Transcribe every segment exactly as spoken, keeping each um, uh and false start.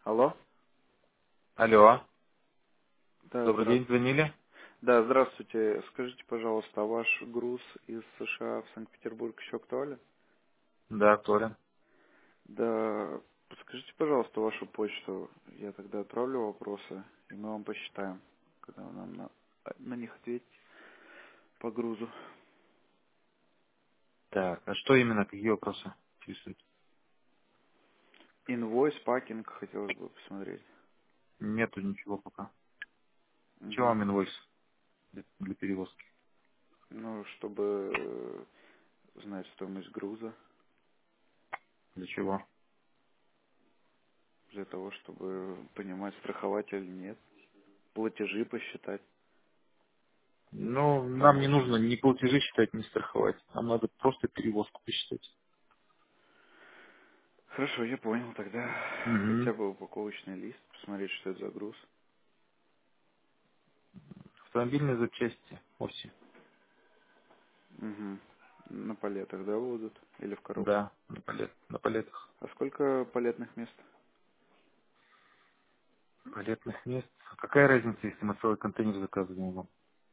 Алло? Алло, Да, добрый день, здравствуйте. звонили? Да, здравствуйте. Скажите, пожалуйста, а ваш груз из США в Санкт-Петербург еще актуален? Да, актуален. Да, подскажите, пожалуйста, вашу почту. Я тогда отправлю вопросы, и мы вам посчитаем, когда вы нам на, на них ответите по грузу. Так, а что именно, какие вопросы интересуют? Инвойс, пакинг хотелось бы посмотреть. Нету ничего пока. Чего Угу. вам инвойс для, для перевозки? Ну, чтобы э, знать стоимость груза, Для чего? для того, чтобы понимать, страховать или нет, платежи посчитать, Ну, нам не помочь. нужно ни платежи считать, ни страховать. Нам надо просто перевозку посчитать. Хорошо, я понял. Тогда Угу. хотя бы упаковочный лист, посмотреть, что это за груз. Автомобильные запчасти, оси. Угу. На палетах, да, будут? Или в коробках? Да, на, палет, на палетах. А сколько палетных мест? Палетных мест. Какая разница, если мы целый контейнер заказываем вам?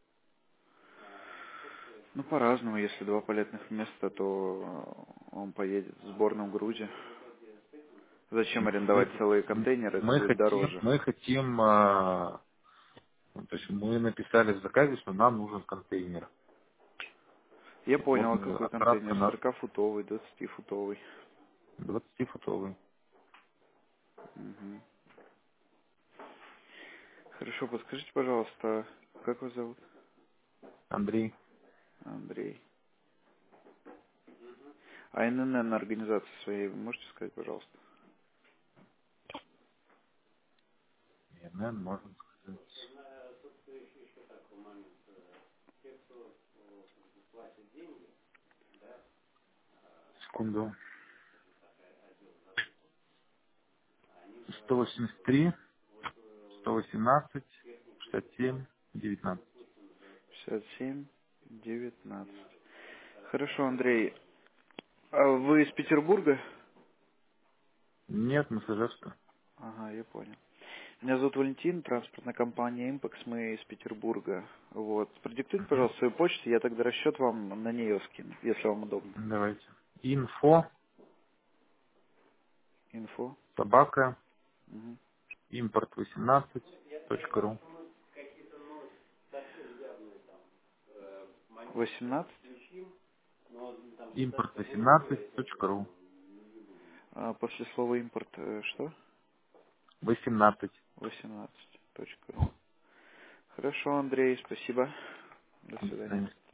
Ну, по-разному. Если два палетных места, то э, он поедет в сборном грузе. Зачем арендовать Мы, целые контейнеры? Это мы будет хотим, дороже. мы хотим, а, ну, то есть мы написали в заказе, что нам нужен контейнер. Я Вот понял, а мы какой отправка контейнер? на сорокафутовый, двадцатифутовый. двадцатифутовый. Угу. Хорошо, подскажите, пожалуйста, как вас зовут? Андрей, Андрей. А эн эн эн организации своей вы можете сказать, пожалуйста? ИНН, можно сказать. Секунду. сто восемьдесят три, сто восемнадцать, шестьдесят семь, девятнадцать. шестьдесят семь, девятнадцать. Хорошо, Андрей. А вы из Петербурга? Нет, Массажевска. Ага, я понял. Меня зовут Валентин, транспортная компания «Импакс», мы из Петербурга. Вот. Продиктуйте, Мгм. пожалуйста, свою почту, я тогда расчет вам на нее скину, если вам удобно. Давайте. Инфо, Инфо. собака, Угу. импорт восемнадцать точка ру. восемнадцать. Импорт восемнадцать точка ру. А после слова импорт э, что? восемнадцать. восемнадцать точка ру. Хорошо, Андрей, спасибо. До До свидания. свидания.